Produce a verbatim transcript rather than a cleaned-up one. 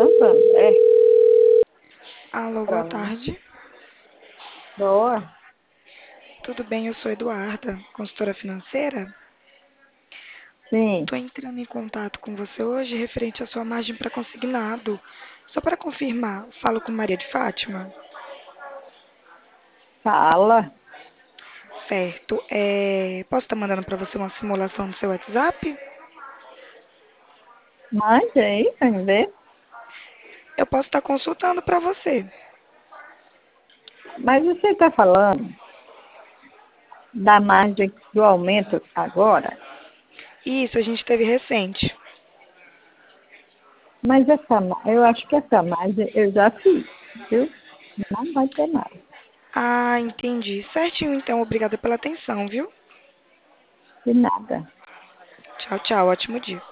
Santander? Alô, boa Pronto. tarde. Boa. Tudo bem? Eu sou Eduarda, consultora financeira. Sim. Estou entrando em contato com você hoje referente à sua margem para consignado. Só para confirmar, falo com Maria de Fátima? Fala. Certo. É, Posso estar mandando para você uma simulação no seu WhatsApp? Mande aí, vem ver. Eu posso estar consultando para você. Mas você está falando da margem do aumento agora? Isso, a gente teve recente. Mas essa, ma- eu acho que essa margem eu já fiz, viu? Não vai ter mais. Ah, entendi. Certinho, então. Obrigada pela atenção, viu? De nada. Tchau, tchau. Ótimo dia.